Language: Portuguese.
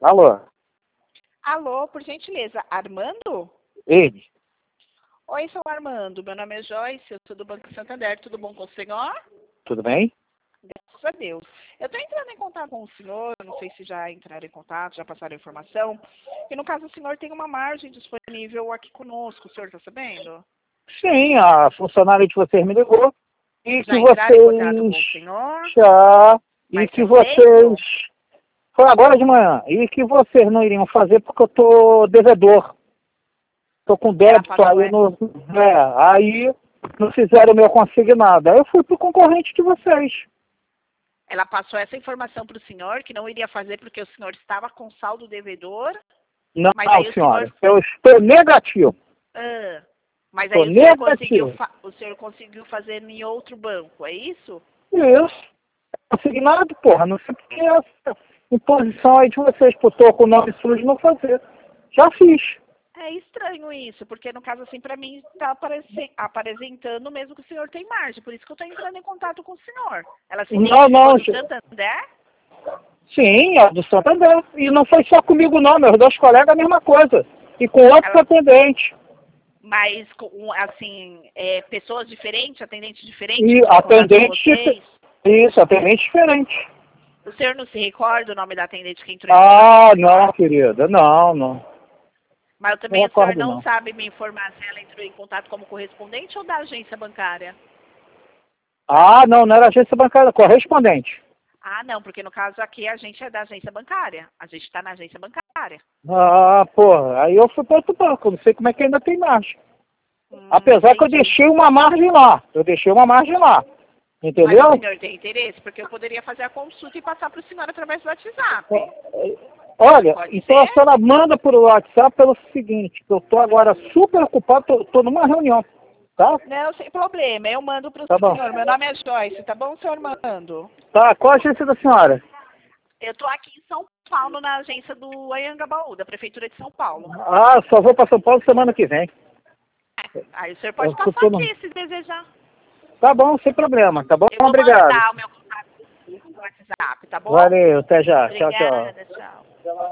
Alô? Alô, por gentileza, Armando? Ele? Oi, sou Armando. Meu nome é Joyce, eu sou do Banco Santander. Tudo bom com o senhor? Tudo bem? Graças a Deus. Eu estou entrando em contato com o senhor, não sei se já entraram em contato, já passaram informação, que no caso o senhor tem uma margem disponível aqui conosco, o senhor está sabendo? Sim, a funcionária de vocês me ligou. E Já que entraram em contato com o vocês senhor? já. E Mas que tem tempo? vocês. Foi agora de manhã. E que vocês não iriam fazer porque eu tô devedor. Tô com débito passou aí no. Aí não fizeram o meu consignado. Aí eu fui pro concorrente de vocês. Ela passou essa informação para o senhor, que não iria fazer porque o senhor estava com saldo devedor, Não, mas aí o senhora. senhor... Eu estou negativo. Ah, mas Estou aí negativo. o senhor conseguiu fazer em outro banco, é isso? Isso. Consignado, porra. Não sei porque essa imposição aí de vocês, por tô com o nome sujo, não fazer. Já fiz. É estranho isso, porque no caso assim, para mim está apresentando mesmo que o senhor tem margem, por isso que eu estou entrando em contato com o senhor. Ela se Não, identificou não. do Santander? Sim, é do Santander. E não foi só comigo não, meus dois colegas a mesma coisa. E com outros Ela, atendentes. mas, assim, pessoas diferentes, atendentes diferentes, E entrou em contato com atendentes vocês? isso, atendentes diferentes. O senhor não se recorda o nome da atendente que entrou em contato com Ah, o senhor? não, querida. Não. Mas Não também o senhor recordo não não. sabe me informar se ela entrou em contato como correspondente ou da agência bancária? Ah, não era agência bancária, correspondente. Ah, não, porque no caso aqui a gente é da agência bancária. A gente está na agência bancária. Ah, porra, aí eu fui para outro banco, não sei como é que ainda tem margem. Apesar que eu Entendi. deixei uma margem lá. Mas Entendeu? o senhor tem interesse? Porque eu poderia fazer a consulta e passar para o senhor através do WhatsApp. Olha, Pode então a ser? senhora manda por WhatsApp pelo seguinte, que eu tô agora super ocupado, tô numa reunião, tá? Não, sem problema. Eu mando para o Tá bom. senhor. Meu nome é Joyce, tá bom, senhor Mando? Tá, qual a agência da senhora? Eu estou aqui em São Paulo, na agência do Anhangabaú, da Prefeitura de São Paulo. Ah, só vou para São Paulo semana que vem. Aí o senhor pode Eu tô passar no- aqui, se desejar. Tá bom, sem problema, tá bom? Eu vou Obrigado. mandar o meu contato no WhatsApp, tá bom? Valeu, até já. Tchau, tchau. Obrigada, tchau.